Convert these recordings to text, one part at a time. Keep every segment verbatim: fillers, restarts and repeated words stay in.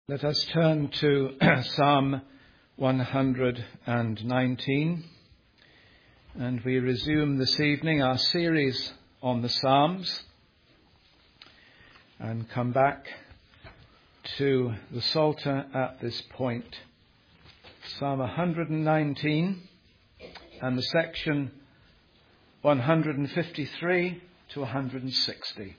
Let us turn to Psalm one hundred nineteen, and we resume this evening our series on the Psalms and come back to the Psalter at this point. Psalm one hundred nineteen and the section one hundred fifty-three to one hundred sixty.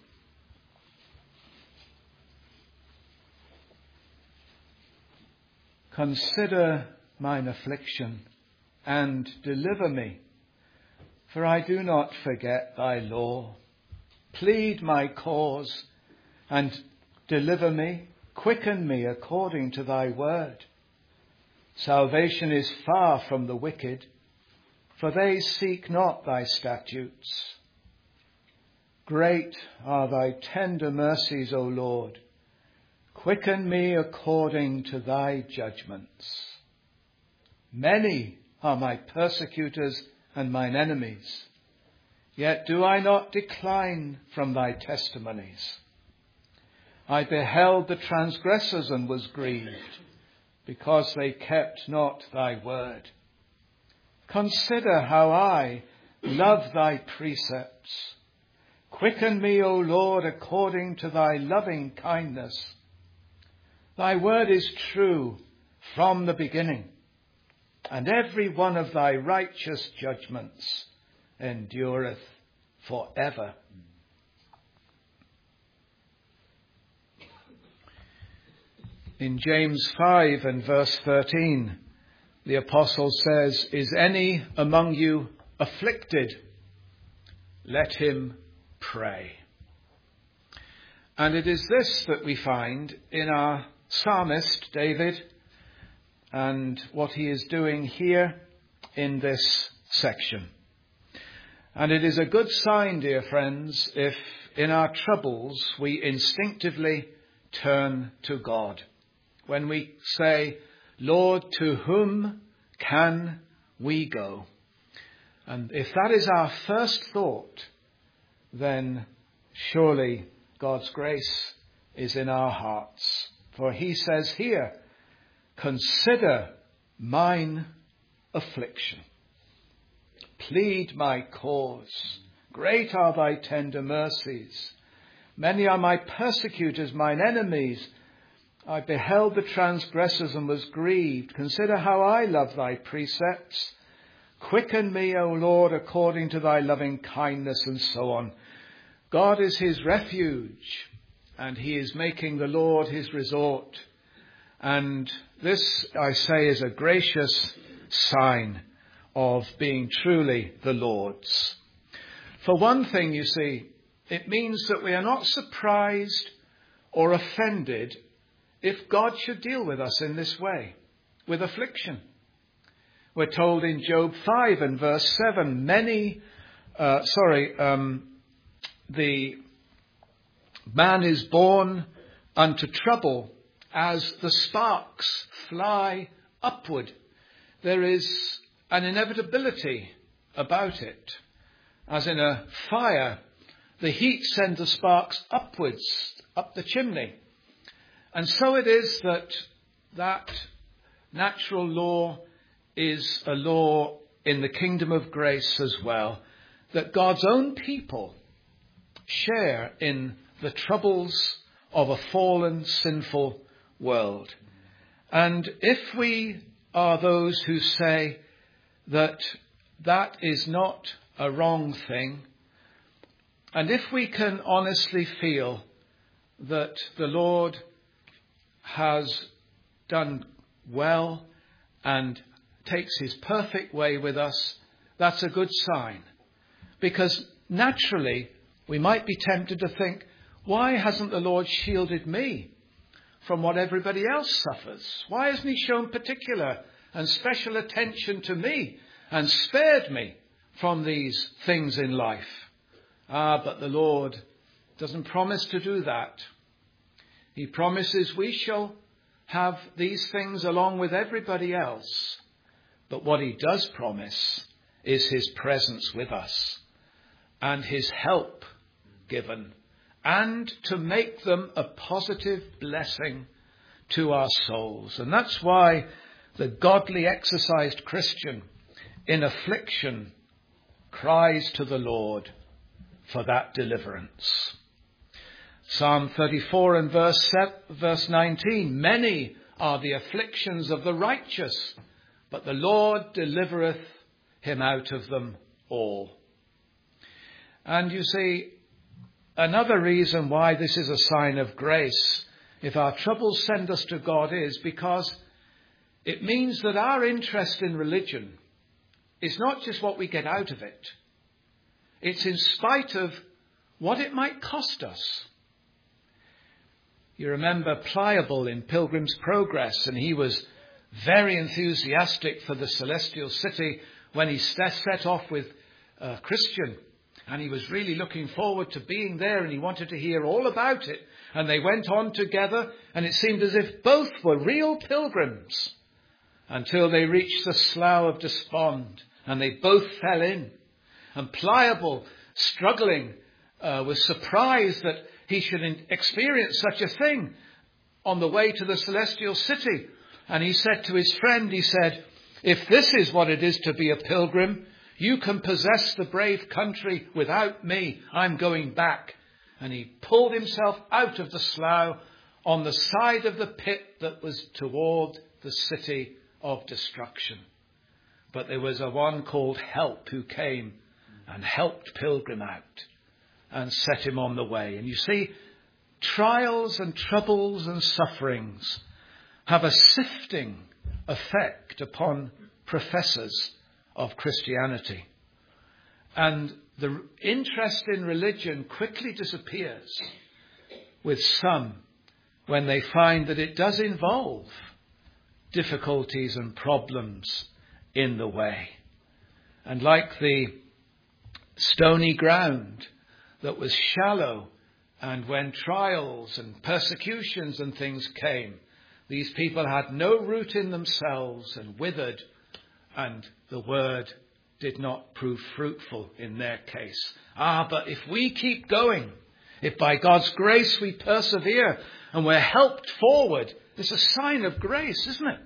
Consider mine affliction and deliver me, for I do not forget thy law. Plead my cause and deliver me. Quicken me according to thy word. Salvation is far from the wicked, for they seek not thy statutes. Great are thy tender mercies, O Lord. Quicken me according to thy judgments. Many are my persecutors and mine enemies, yet do I not decline from thy testimonies. I beheld the transgressors and was grieved, because they kept not thy word. Consider how I love thy precepts. Quicken me, O Lord, according to thy loving kindness. Thy word is true from the beginning, and every one of thy righteous judgments endureth forever. In James five and verse thirteen, the apostle says, Is any among you afflicted? Let him pray. And it is this that we find in our psalmist David and what he is doing here in this section. And it is a good sign, dear friends, if in our troubles we instinctively turn to God. When we say, Lord, to whom can we go? And if that is our first thought, then surely God's grace is in our hearts. For he says here, consider mine affliction. Plead my cause. Great are thy tender mercies. Many are my persecutors, mine enemies. I beheld the transgressors and was grieved. Consider how I love thy precepts. Quicken me, O Lord, according to thy loving kindness, and so on. God is his refuge, and he is making the Lord his resort. And this, I say, is a gracious sign of being truly the Lord's. For one thing, you see, it means that we are not surprised or offended if God should deal with us in this way, with affliction. We're told in Job five and verse seven, many, uh, sorry, um, the man is born unto trouble as the sparks fly upward. There is an inevitability about it. As in a fire, the heat sends the sparks upwards, up the chimney. And so it is that that natural law is a law in the kingdom of grace as well, that God's own people share in the troubles of a fallen, sinful world. And if we are those who say that that is not a wrong thing, and if we can honestly feel that the Lord has done well and takes his perfect way with us, that's a good sign. Because naturally, we might be tempted to think, why hasn't the Lord shielded me from what everybody else suffers? Why hasn't he shown particular and special attention to me and spared me from these things in life? Ah, but the Lord doesn't promise to do that. He promises we shall have these things along with everybody else. But what he does promise is his presence with us and his help given, and to make them a positive blessing to our souls. And that's why the godly exercised Christian in affliction cries to the Lord for that deliverance. Psalm thirty-four and verse verse nineteen, many are the afflictions of the righteous, but the Lord delivereth him out of them all. And you see, another reason why this is a sign of grace, if our troubles send us to God, is because it means that our interest in religion is not just what we get out of it. It's in spite of what it might cost us. You remember Pliable in Pilgrim's Progress, and he was very enthusiastic for the celestial city when he set off with uh, Christian. And he was really looking forward to being there, and he wanted to hear all about it. And they went on together, and it seemed as if both were real pilgrims until they reached the Slough of Despond, and they both fell in. And Pliable, struggling, uh, was surprised that he should experience such a thing on the way to the celestial city. And he said to his friend, he said, if this is what it is to be a pilgrim, you can possess the brave country without me. I'm going back. And he pulled himself out of the slough on the side of the pit that was toward the city of destruction. But there was a one called Help who came and helped Pilgrim out and set him on the way. And you see, trials and troubles and sufferings have a sifting effect upon professors of Christianity. And the interest in religion quickly disappears with some when they find that it does involve difficulties and problems in the way. And like the stony ground that was shallow, and when trials and persecutions and things came, these people had no root in themselves and withered, and the word did not prove fruitful in their case. Ah, but if we keep going, if by God's grace we persevere and we're helped forward, it's a sign of grace, isn't it?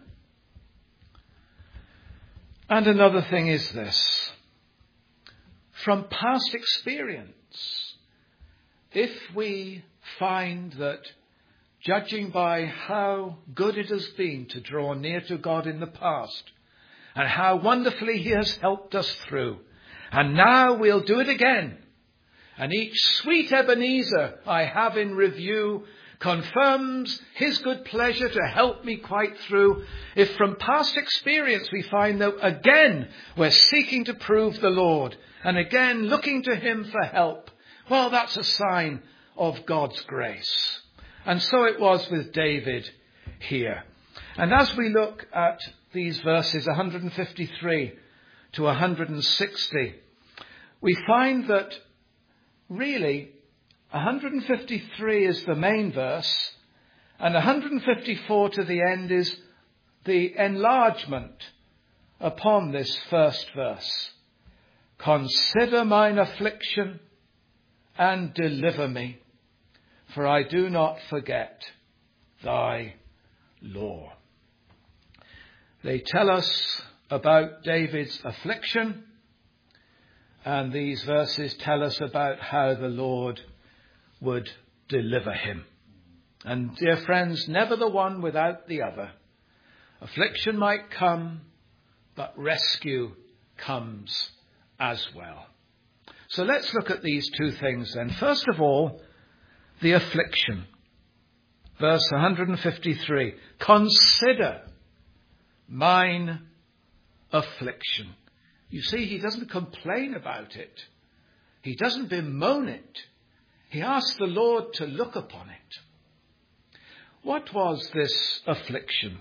And another thing is this. From past experience, if we find that, judging by how good it has been to draw near to God in the past, and how wonderfully he has helped us through, and now we'll do it again, and each sweet Ebenezer I have in review confirms his good pleasure to help me quite through. If from past experience we find that again we're seeking to prove the Lord, and again looking to him for help, well, that's a sign of God's grace. And so it was with David here. And as we look at these verses one fifty-three to one sixty, we find that really one fifty-three is the main verse, and one fifty-four to the end is the enlargement upon this first verse. Consider mine affliction and deliver me, for I do not forget thy law. They tell us about David's affliction, and these verses tell us about how the Lord would deliver him. And dear friends, never the one without the other. Affliction might come, but rescue comes as well. So let's look at these two things then. First of all, the affliction. Verse one fifty-three. Consider mine affliction. You see, he doesn't complain about it. He doesn't bemoan it. He asks the Lord to look upon it. What was this affliction?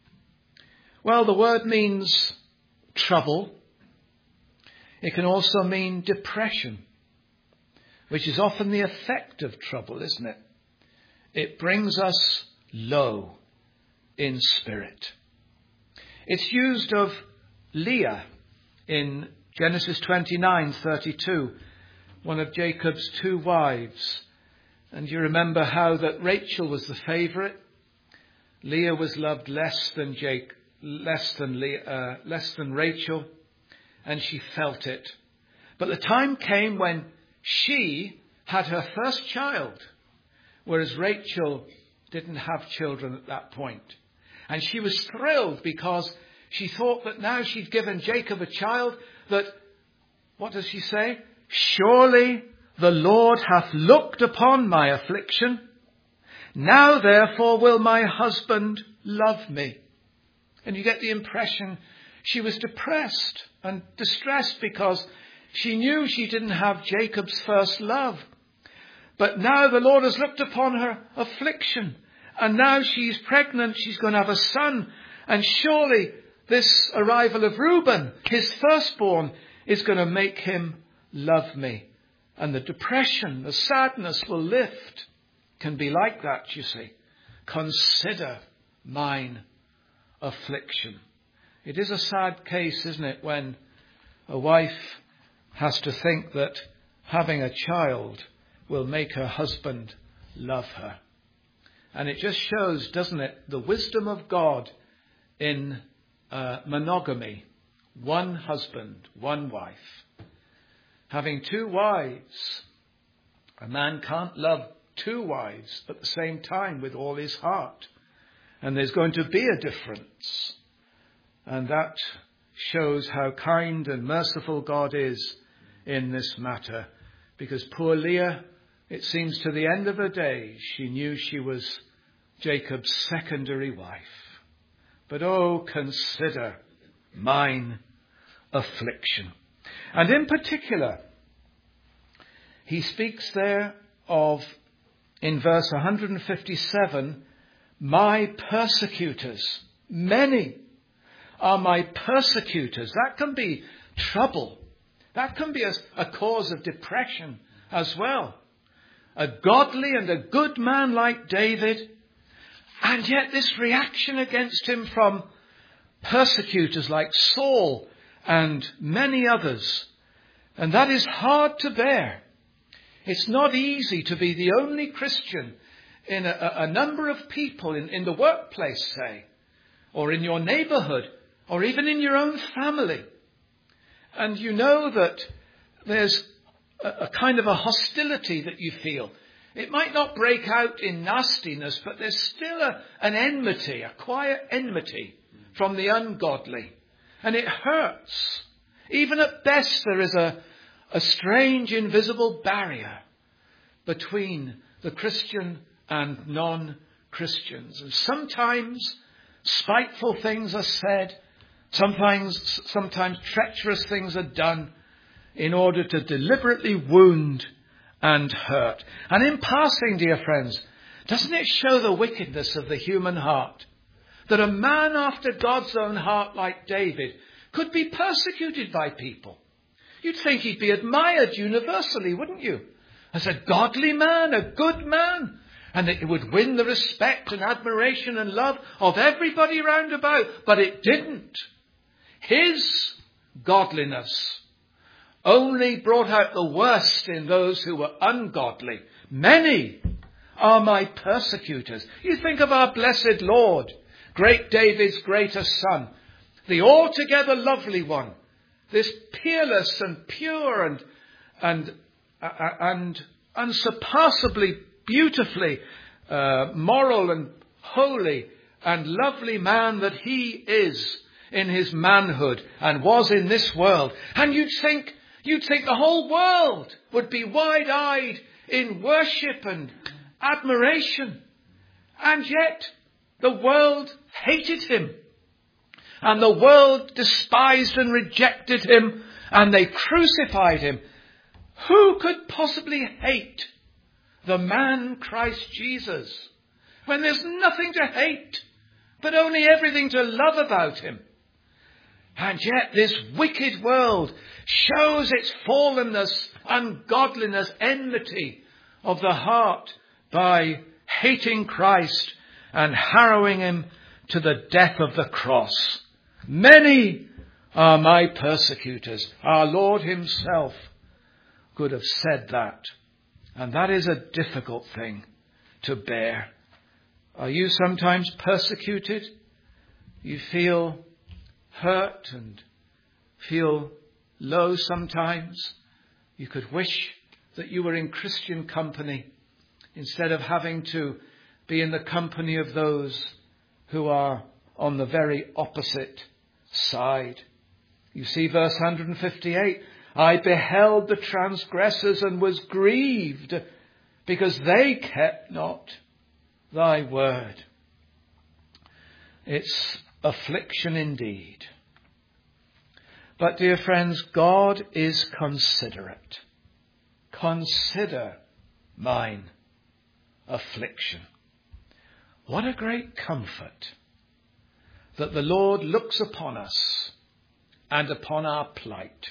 Well, the word means trouble. It can also mean depression, which is often the effect of trouble, isn't it? It brings us low in spirit. It's used of Leah in Genesis twenty-nine thirty-two, one of Jacob's two wives. And you remember how that Rachel was the favourite, Leah was loved less than Jake, less than Leah, uh, less than Rachel, and she felt it. But the time came when she had her first child, whereas Rachel didn't have children at that point. And she was thrilled because she thought that now she'd given Jacob a child, that, what does she say? Surely the Lord hath looked upon my affliction. Now therefore will my husband love me. And you get the impression she was depressed and distressed because she knew she didn't have Jacob's first love. But now the Lord has looked upon her affliction. And now she's pregnant. She's going to have a son. And surely this arrival of Reuben, his firstborn, is going to make him love me. And the depression, the sadness will lift. Can be like that, you see. Consider mine affliction. It is a sad case, isn't it, when a wife has to think that having a child will make her husband love her. And it just shows, doesn't it, the wisdom of God in uh, monogamy. One husband, one wife. Having two wives. A man can't love two wives at the same time with all his heart. And there's going to be a difference. And that shows how kind and merciful God is in this matter. Because poor Leah, it seems to the end of her days, she knew she was Jacob's secondary wife. But oh, consider mine affliction. And in particular, he speaks there of, in verse one fifty-seven, my persecutors. Many are my persecutors. That can be trouble. That can be a, a cause of depression as well. A godly and a good man like David, and yet this reaction against him from persecutors like Saul and many others. And that is hard to bear. It's not easy to be the only Christian in a, a number of people in, in the workplace, say, or in your neighborhood, or even in your own family. And you know that there's a, a kind of a hostility that you feel. It might not break out in nastiness, but there's still a, an enmity, a quiet enmity from the ungodly. And it hurts. Even at best, there is a, a strange invisible barrier between the Christian and non-Christians. And sometimes spiteful things are said. Sometimes, sometimes treacherous things are done in order to deliberately wound and hurt. And in passing, dear friends, doesn't it show the wickedness of the human heart? That a man after God's own heart like David could be persecuted by people. You'd think he'd be admired universally, wouldn't you? As a godly man, a good man. And that it would win the respect and admiration and love of everybody round about. But it didn't. His godliness only brought out the worst in those who were ungodly. Many are my persecutors. You think of our blessed Lord, great David's greater son, the altogether lovely one, this peerless and pure and and uh, and unsurpassably beautifully uh, moral and holy and lovely man that he is in his manhood and was in this world. And you'd think, you'd think the whole world would be wide-eyed in worship and admiration. And yet the world hated him. And the world despised and rejected him. And they crucified him. Who could possibly hate the man Christ Jesus when there's nothing to hate, but only everything to love about him? And yet this wicked world shows its fallenness, ungodliness, enmity of the heart by hating Christ and harrowing him to the death of the cross. Many are my persecutors. Our Lord himself could have said that. And that is a difficult thing to bear. Are you sometimes persecuted? You feel hurt and feel low sometimes. You could wish that you were in Christian company instead of having to be in the company of those who are on the very opposite side. You see verse one fifty-eight. I beheld the transgressors and was grieved because they kept not thy word. It's affliction indeed. But dear friends, God is considerate. Consider mine affliction. What a great comfort that the Lord looks upon us and upon our plight.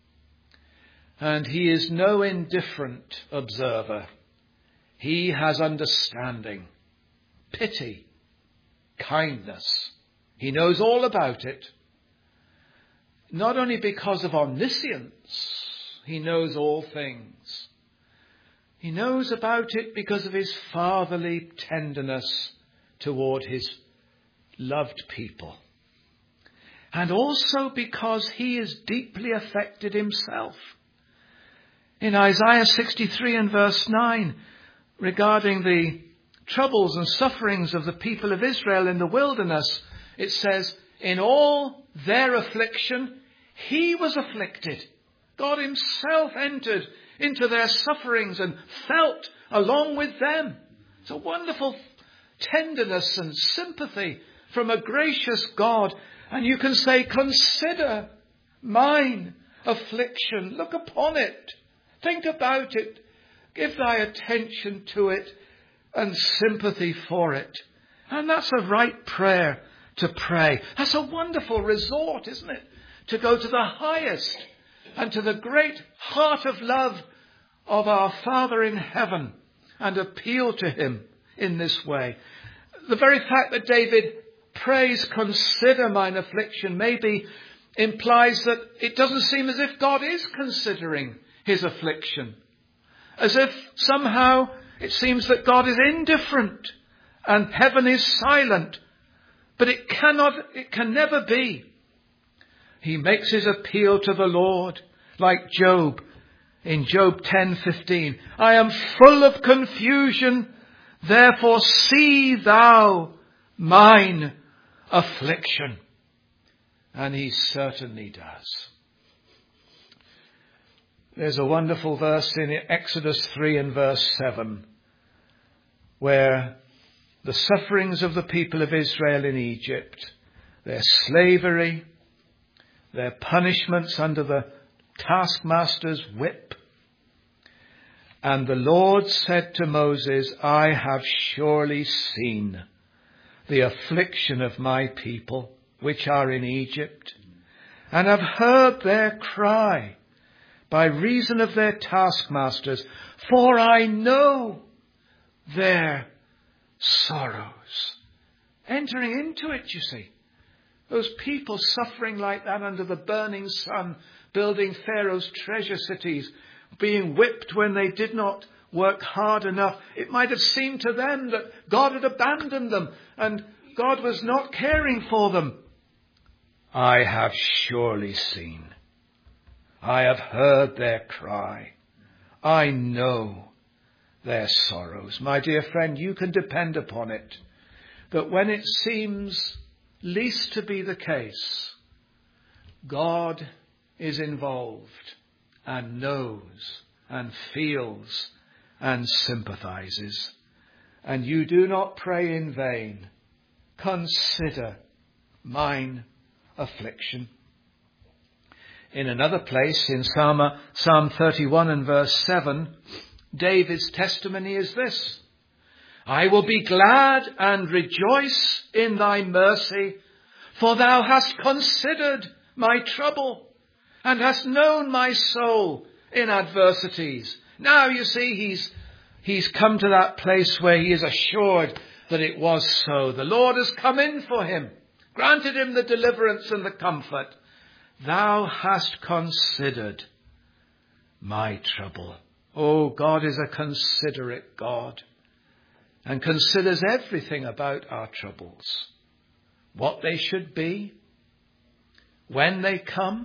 And he is no indifferent observer. He has understanding, pity, kindness. He knows all about it. Not only because of omniscience, he knows all things. He knows about it because of his fatherly tenderness toward his loved people. And also because he is deeply affected himself. In Isaiah sixty-three and verse nine, regarding the troubles and sufferings of the people of Israel in the wilderness, it says, in all their affliction, he was afflicted. God himself entered into their sufferings and felt along with them. It's a wonderful tenderness and sympathy from a gracious God. And you can say, consider mine affliction. Look upon it. Think about it. Give thy attention to it and sympathy for it. And that's a right prayer to pray. That's a wonderful resort, isn't it? To go to the highest and to the great heart of love of our Father in heaven and appeal to him in this way. The very fact that David prays, consider mine affliction, maybe implies that it doesn't seem as if God is considering his affliction. As if somehow it seems that God is indifferent and heaven is silent. But it cannot, it can never be. He makes his appeal to the Lord like Job in Job ten fifteen. I am full of confusion, therefore see thou mine affliction. And he certainly does. There's a wonderful verse in Exodus three and verse seven where the sufferings of the people of Israel in Egypt, their slavery, their punishments under the taskmaster's whip. And the Lord said to Moses, I have surely seen the affliction of my people which are in Egypt, and have heard their cry by reason of their taskmasters, for I know their sorrows. Entering into it, you see. Those people suffering like that under the burning sun, building Pharaoh's treasure cities, being whipped when they did not work hard enough. It might have seemed to them that God had abandoned them and God was not caring for them. I have surely seen. I have heard their cry. I know their sorrows. My dear friend, you can depend upon it that when it seems least to be the case, God is involved and knows and feels and sympathizes. And you do not pray in vain. Consider mine affliction. In another place, in Psalm, Psalm thirty-one and verse seven, David's testimony is this: I will be glad and rejoice in thy mercy, for thou hast considered my trouble and hast known my soul in adversities. Now you see, he's, he's come to that place where he is assured that it was so. The Lord has come in for him, granted him the deliverance and the comfort. Thou hast considered my trouble. Oh, God is a considerate God. and considers everything about our troubles, what they should be, when they come,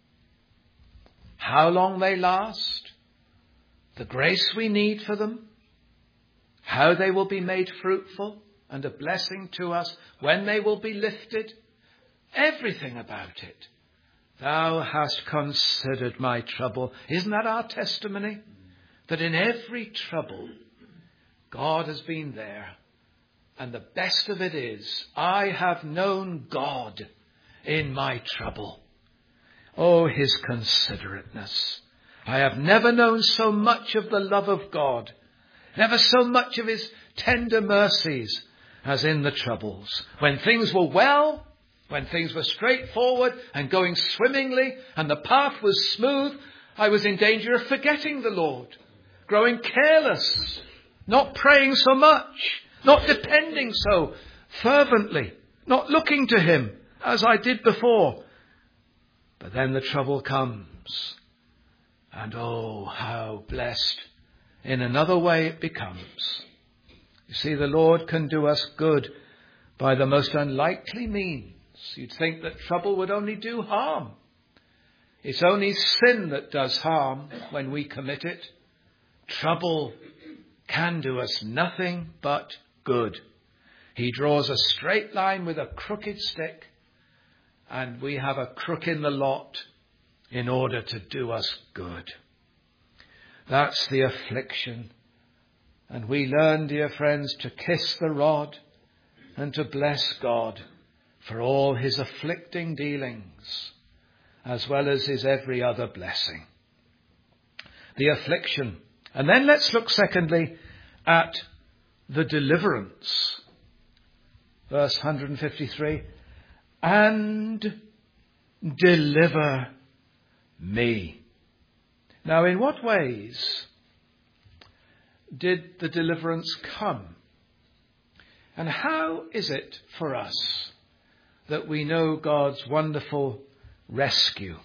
how long they last, the grace we need for them, how they will be made fruitful and a blessing to us, when they will be lifted, everything about it. Thou hast considered my trouble. Isn't that our testimony? That in every trouble, God has been there. And the best of it is, I have known God in my trouble. Oh, his considerateness. I have never known so much of the love of God, never so much of his tender mercies as in the troubles. When things were well, when things were straightforward and going swimmingly and the path was smooth, I was in danger of forgetting the Lord, growing careless, not praying so much, not depending so fervently, not looking to him as I did before. But then the trouble comes, and oh, how blessed in another way it becomes. You see, the Lord can do us good by the most unlikely means. You'd think that trouble would only do harm. It's only sin that does harm when we commit it. Trouble can do us nothing but good. He draws a straight line with a crooked stick, and we have a crook in the lot in order to do us good. That's the affliction. And we learn, dear friends, to kiss the rod and to bless God for all his afflicting dealings, as well as his every other blessing. The affliction. And then let's look secondly at the deliverance. Verse one fifty-three. And deliver me. Now, in what ways did the deliverance come? And how is it for us that we know God's wonderful rescue?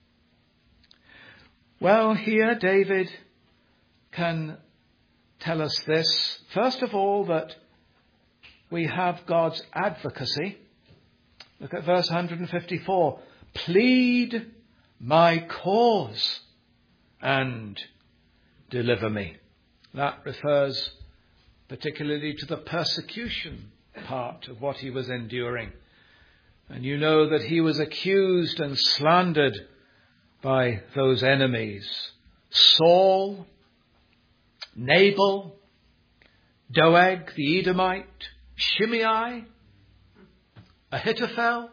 Well, here David can tell us this. First of all, that we have God's advocacy. Look at verse one fifty-four. Plead my cause and deliver me. That refers particularly to the persecution part of what he was enduring. And you know that he was accused and slandered by those enemies. Saul, Nabal, Doeg the Edomite, Shimei, Ahithophel.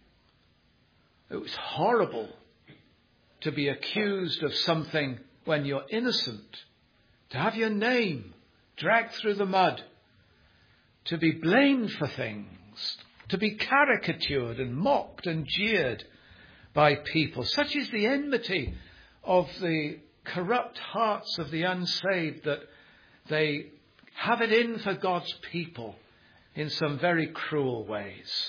It was horrible to be accused of something when you're innocent, to have your name dragged through the mud, to be blamed for things, to be caricatured and mocked and jeered by people. Such is the enmity of the corrupt hearts of the unsaved that they have it in for God's people in some very cruel ways.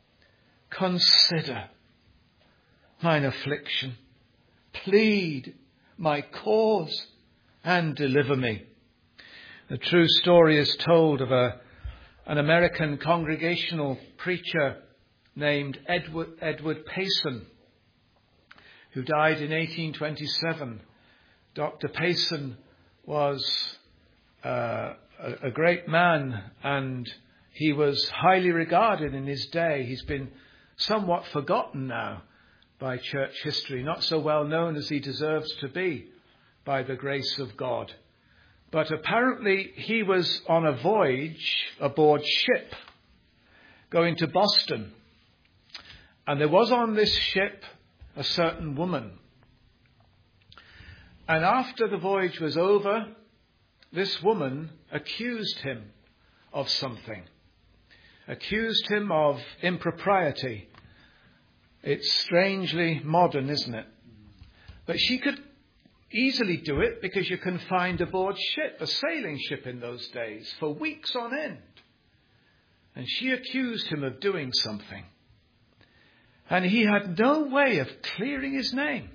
Consider mine affliction. Plead my cause and deliver me. The true story is told of a, an American congregational preacher named Edward, Edward Payson, who died in eighteen twenty-seven. Doctor Payson was uh, a, a great man, and he was highly regarded in his day. He's been somewhat forgotten now by church history, not so well known as he deserves to be by the grace of God. But apparently he was on a voyage aboard ship going to Boston. And there was on this ship a certain woman. And after the voyage was over, this woman accused him of something. Accused him of impropriety. It's strangely modern, isn't it? But she could easily do it because you can find aboard ship, a sailing ship in those days, for weeks on end. And she accused him of doing something. And he had no way of clearing his name.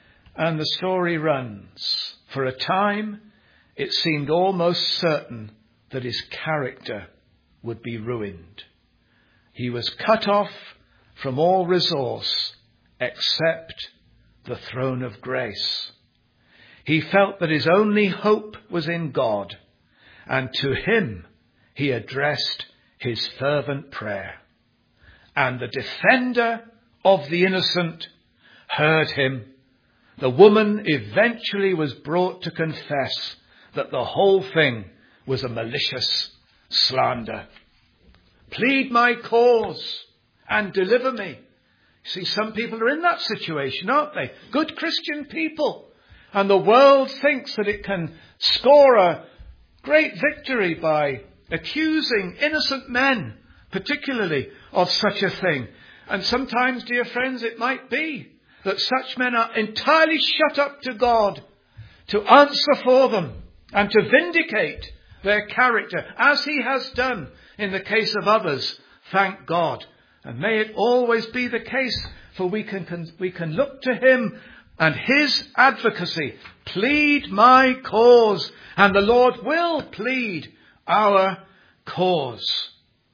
And the story runs. For a time, it seemed almost certain that his character would be ruined. He was cut off from all resource except the throne of grace. He felt that his only hope was in God, and to him he addressed his fervent prayer. And the defender of the innocent heard him. The woman eventually was brought to confess that the whole thing was a malicious slander. Plead my cause and deliver me. See, some people are in that situation, aren't they? Good Christian people. And the world thinks that it can score a great victory by accusing innocent men, particularly, of such a thing. And sometimes, dear friends, it might be that such men are entirely shut up to God to answer for them and to vindicate their character, as he has done in the case of others, thank God. And may it always be the case, for we can, can we can look to him and his advocacy. Plead my cause, and the Lord will plead our cause.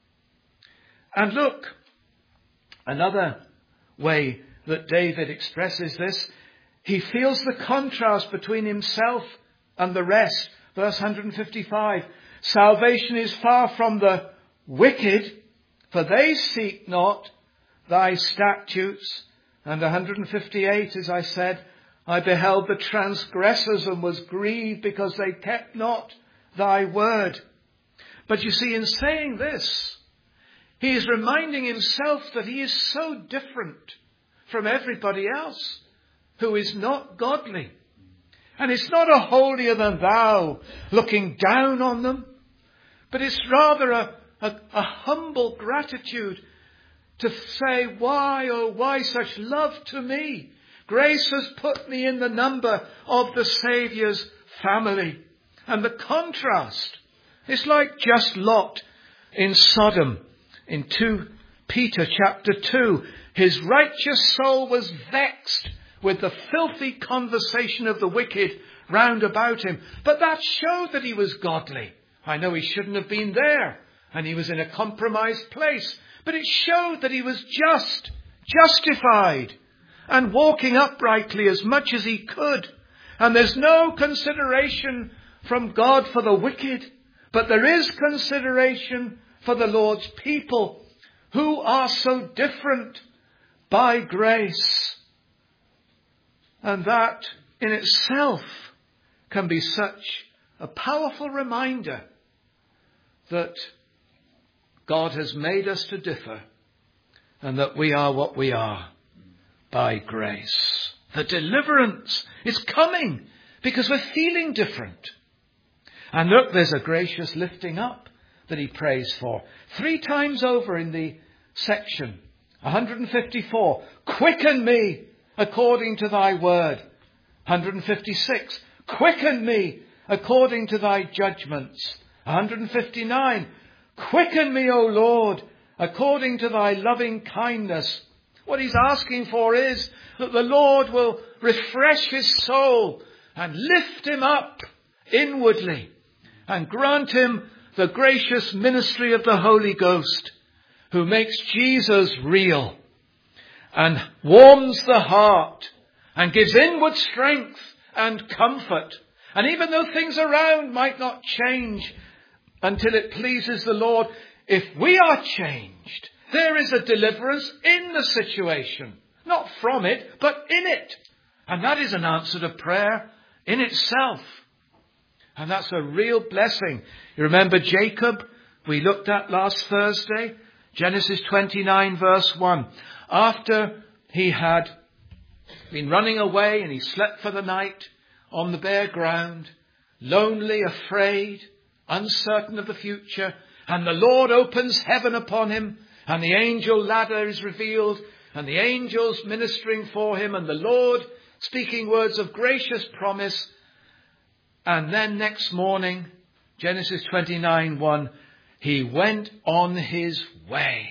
And look, another way that David expresses this, he feels the contrast between himself and the rest. Verse one fifty-five, salvation is far from the wicked, for they seek not thy statutes. And one fifty-eight, as I said, I beheld the transgressors and was grieved because they kept not thy word. But you see, in saying this, he is reminding himself that he is so different from everybody else who is not godly. And it's not a holier than thou looking down on them, but it's rather a, a, a humble gratitude to say, why, oh, why such love to me? Grace has put me in the number of the Saviour's family. And the contrast is like just Lot in Sodom in Second Peter chapter two. His righteous soul was vexed with the filthy conversation of the wicked round about him. But that showed that he was godly. I know he shouldn't have been there, and he was in a compromised place. But it showed that he was just, justified, and walking uprightly as much as he could. And there's no consideration from God for the wicked, but there is consideration for the Lord's people who are so different by grace. And that in itself can be such a powerful reminder that God has made us to differ and that we are what we are by grace. The deliverance is coming because we're feeling different. And look, there's a gracious lifting up that he prays for. Three times over in the section, one fifty-four, quicken me according to thy word. one fifty-six, quicken me according to thy judgments. one fifty-nine, quicken me, O Lord, according to thy loving kindness. What he's asking for is that the Lord will refresh his soul and lift him up inwardly and grant him the gracious ministry of the Holy Ghost, who makes Jesus real and warms the heart and gives inward strength and comfort. And even though things around might not change until it pleases the Lord, if we are changed, there is a deliverance in the situation. Not from it, but in it. And that is an answer to prayer in itself. And that's a real blessing. You remember Jacob, we looked at last Thursday? Genesis twenty-nine verse one. After he had been running away and he slept for the night on the bare ground, lonely, afraid, uncertain of the future, and the Lord opens heaven upon him, and the angel ladder is revealed, and the angels ministering for him, and the Lord speaking words of gracious promise. And then next morning, Genesis twenty-nine one, he went on his way.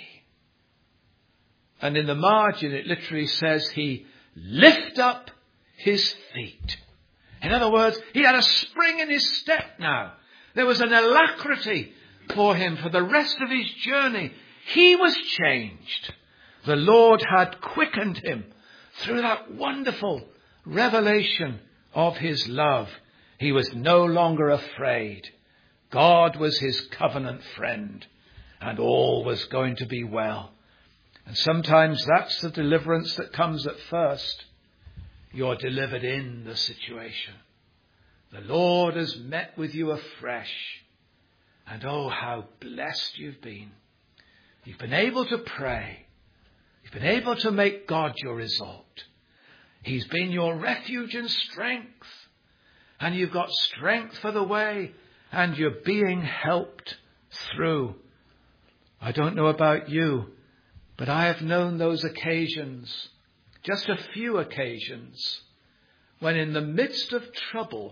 And in the margin it literally says he lift up his feet. In other words, he had a spring in his step now. There was an alacrity for him for the rest of his journey. He was changed. The Lord had quickened him through that wonderful revelation of his love. He was no longer afraid. God was his covenant friend, and all was going to be well. And sometimes that's the deliverance that comes at first. You're delivered in the situation. The Lord has met with you afresh. And oh, how blessed you've been. You've been able to pray. You've been able to make God your result. He's been your refuge and strength. And you've got strength for the way. And you're being helped through. I don't know about you, but I have known those occasions, just a few occasions, when in the midst of trouble,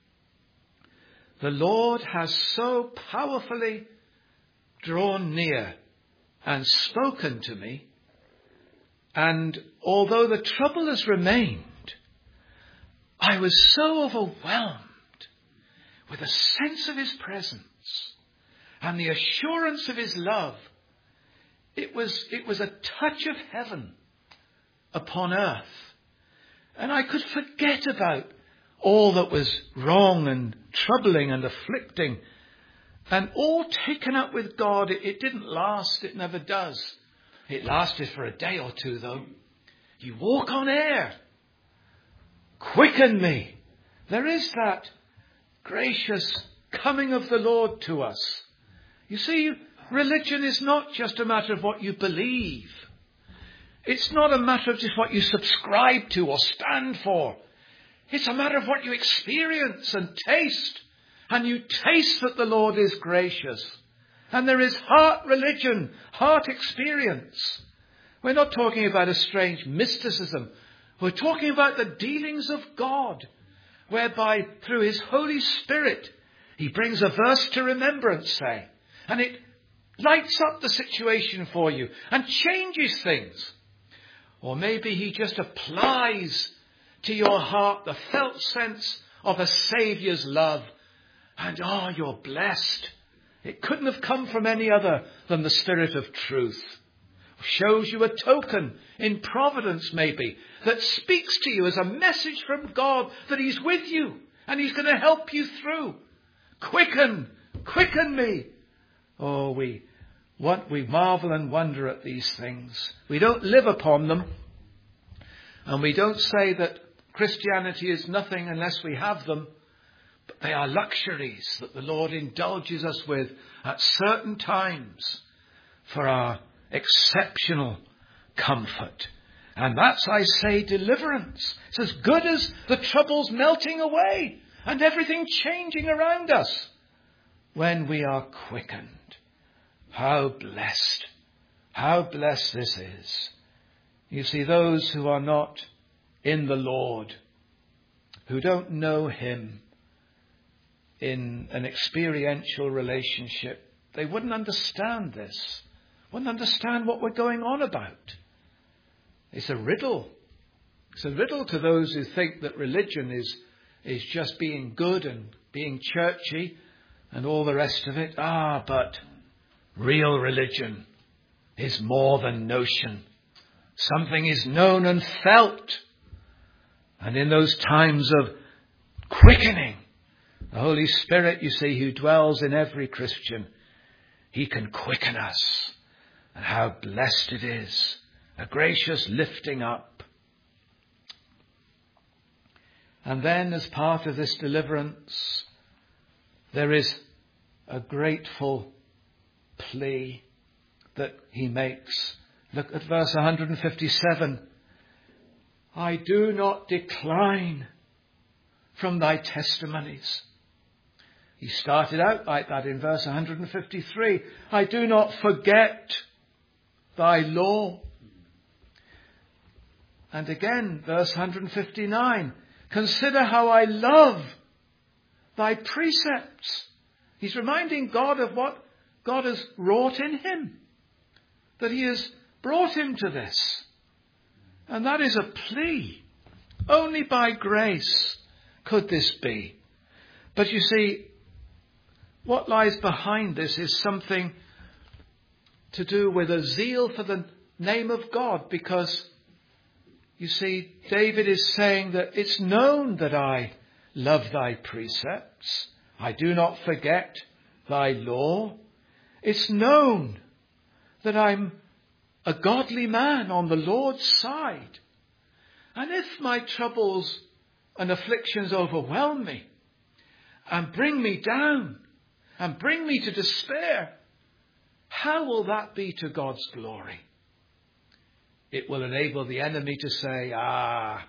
the Lord has so powerfully drawn near and spoken to me. And although the trouble has remained, I was so overwhelmed with a sense of his presence and the assurance of his love. It was, it was a touch of heaven upon earth. And I could forget about all that was wrong and troubling and afflicting, and all taken up with God. It, it didn't last. It never does. It lasted for a day or two, though. You walk on air. Quicken me. There is that gracious coming of the Lord to us. You see, religion is not just a matter of what you believe. It's not a matter of just what you subscribe to or stand for. It's a matter of what you experience and taste. And you taste that the Lord is gracious. And there is heart religion, heart experience. We're not talking about a strange mysticism. We're talking about the dealings of God, whereby through his Holy Spirit, he brings a verse to remembrance, say, and it lights up the situation for you and changes things. Or maybe he just applies to your heart the felt sense of a Saviour's love. And oh, you're blessed. It couldn't have come from any other than the Spirit of truth. Shows you a token in providence, maybe, that speaks to you as a message from God that he's with you and he's going to help you through. Quicken, quicken me. Oh, we want, we marvel and wonder at these things. We don't live upon them. And we don't say that Christianity is nothing unless we have them. But they are luxuries that the Lord indulges us with at certain times for our exceptional comfort. And that's, I say, deliverance. It's as good as the troubles melting away and everything changing around us when we are quickened. How blessed, how blessed this is. You see, those who are not in the Lord, who don't know him in an experiential relationship, they wouldn't understand this, wouldn't understand what we're going on about. It's a riddle. It's a riddle to those who think that religion is, is just being good and being churchy and all the rest of it. Ah, but real religion is more than notion. Something is known and felt. And in those times of quickening, the Holy Spirit, you see, who dwells in every Christian, he can quicken us. And how blessed it is. A gracious lifting up. And then, as part of this deliverance, there is a grateful plea that he makes. Look at verse one fifty-seven. I do not decline from thy testimonies. He started out like that in verse one fifty-three. I do not forget thy law. And again, verse one fifty-nine. Consider how I love thy precepts. He's reminding God of what God has wrought in him. That he has brought him to this. And that is a plea. Only by grace could this be. But you see, what lies behind this is something to do with a zeal for the name of God, because you see, David is saying that it's known that I love thy precepts. I do not forget thy law. It's known that I'm a godly man on the Lord's side. And if my troubles and afflictions overwhelm me and bring me down and bring me to despair, how will that be to God's glory? It will enable the enemy to say, ah,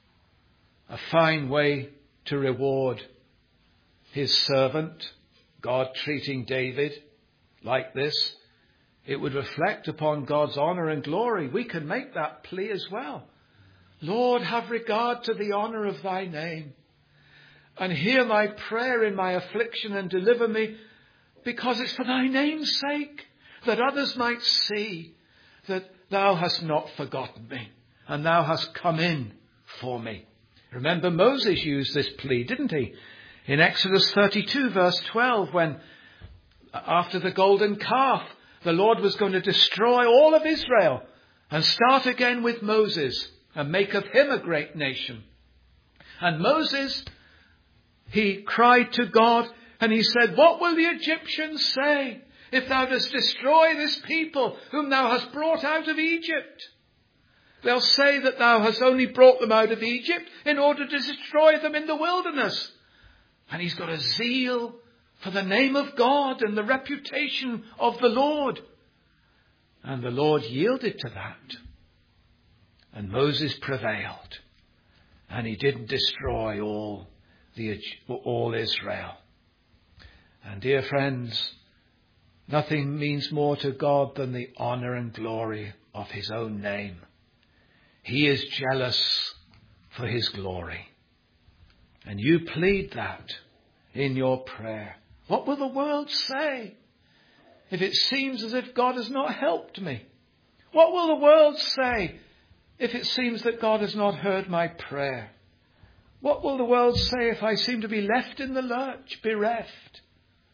a fine way to reward his servant, God treating David like this. It would reflect upon God's honour and glory. We can make that plea as well. Lord, have regard to the honour of thy name, and hear my prayer in my affliction, and deliver me, because it's for thy name's sake, that others might see that thou hast not forgotten me, and thou hast come in for me. Remember, Moses used this plea, didn't he? In Exodus thirty-two, verse twelve, when after the golden calf, the Lord was going to destroy all of Israel and start again with Moses and make of him a great nation. And Moses, he cried to God and he said, what will the Egyptians say if thou dost destroy this people whom thou hast brought out of Egypt? They'll say that thou hast only brought them out of Egypt in order to destroy them in the wilderness. And he's got a zeal for the name of God and the reputation of the Lord. And the Lord yielded to that. And Moses prevailed. And he didn't destroy all the all Israel. And dear friends, nothing means more to God than the honour and glory of his own name. He is jealous for his glory. And you plead that in your prayer. What will the world say if it seems as if God has not helped me? What will the world say if it seems that God has not heard my prayer? What will the world say if I seem to be left in the lurch, bereft?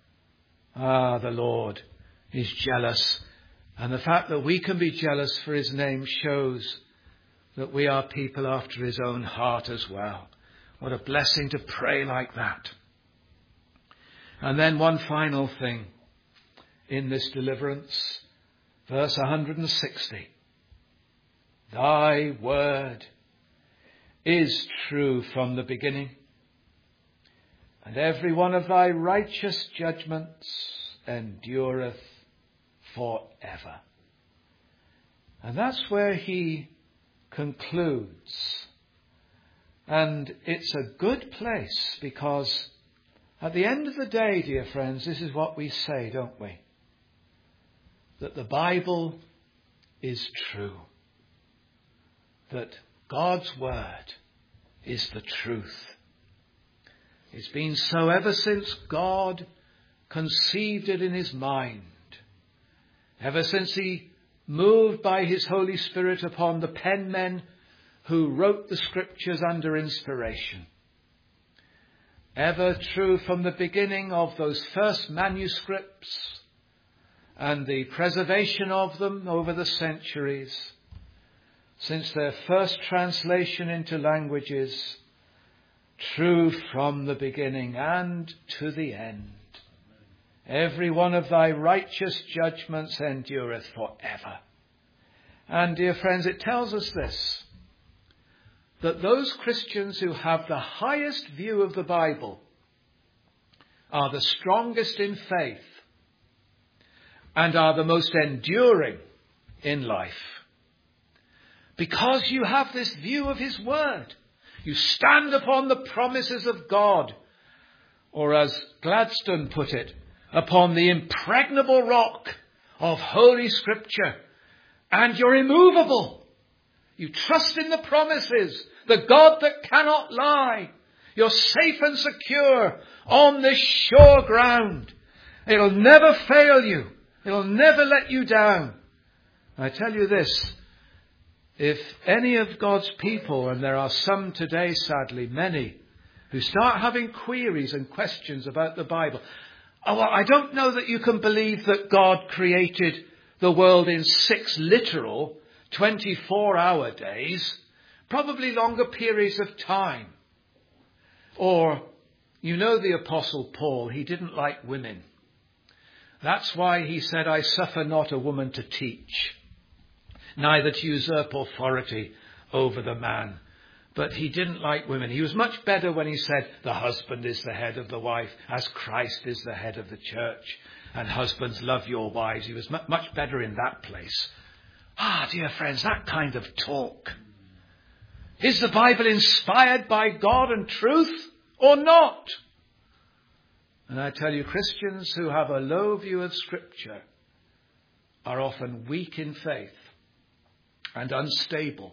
Ah, the Lord is jealous. And the fact that we can be jealous for his name shows that we are people after his own heart as well. What a blessing to pray like that. And then one final thing in this deliverance, verse one hundred sixty. Thy word is true from the beginning, and every one of thy righteous judgments endureth forever. And that's where he concludes. And it's a good place, because at the end of the day, dear friends, this is what we say, don't we? That the Bible is true. That God's word is the truth. It's been so ever since God conceived it in his mind. Ever since he moved by his Holy Spirit upon the penmen who wrote the scriptures under inspiration. Ever true from the beginning of those first manuscripts and the preservation of them over the centuries, since their first translation into languages, true from the beginning and to the end. Every one of thy righteous judgments endureth forever. And dear friends, it tells us this, that those Christians who have the highest view of the Bible are the strongest in faith and are the most enduring in life. Because you have this view of his word. You stand upon the promises of God, or as Gladstone put it, upon the impregnable rock of Holy Scripture, and you're immovable. You trust in the promises, the God that cannot lie. You're safe and secure on this sure ground. It'll never fail you. It'll never let you down. I tell you this, if any of God's people, and there are some today, sadly, many, who start having queries and questions about the Bible, Oh, well, I don't know that you can believe that God created the world in six literal twenty-four hour days, probably longer periods of time. Or, you know the Apostle Paul, he didn't like women. That's why he said, I suffer not a woman to teach, neither to usurp authority over the man. But he didn't like women. He was much better when he said, the husband is the head of the wife, as Christ is the head of the church. And husbands, love your wives. He was much better in that place. Ah, dear friends, that kind of talk. Is the Bible inspired by God and truth or not? And I tell you, Christians who have a low view of Scripture are often weak in faith and unstable.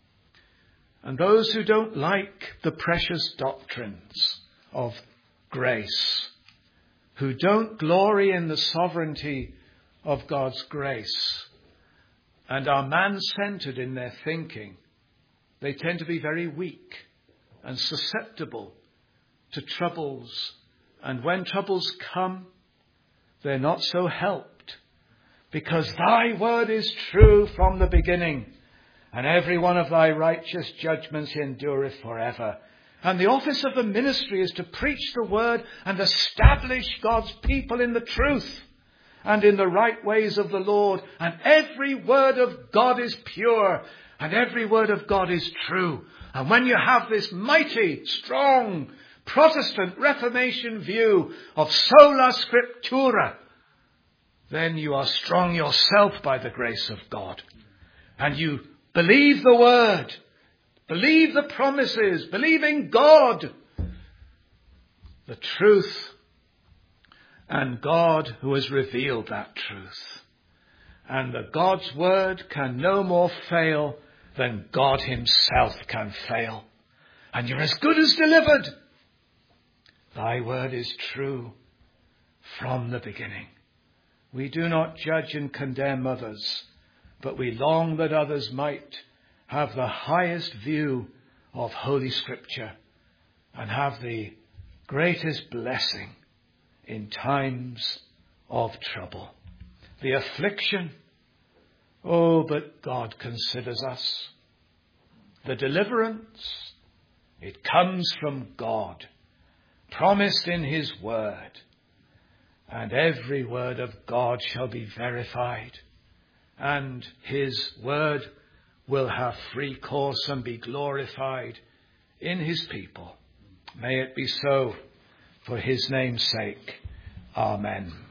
And those who don't like the precious doctrines of grace, who don't glory in the sovereignty of God's grace, and are man-centered in their thinking, they tend to be very weak and susceptible to troubles. And when troubles come, they're not so helped, because thy word is true from the beginning, and every one of thy righteous judgments endureth forever. And the office of the ministry is to preach the word and establish God's people in the truth and in the right ways of the Lord. And every word of God is pure, and every word of God is true. And when you have this mighty, strong, Protestant Reformation view of sola scriptura, then you are strong yourself by the grace of God. And you believe the word, believe the promises, believe in God, the truth, and God who has revealed that truth. And the God's word can no more fail than God himself can fail. And you're as good as delivered. Thy word is true from the beginning. We do not judge and condemn others, but we long that others might have the highest view of Holy Scripture and have the greatest blessing in times of trouble. The affliction, oh, but God considers us. The deliverance, it comes from God, promised in his word. And every word of God shall be verified, and his word will have free course and be glorified in his people. May it be so for his name's sake. Amen.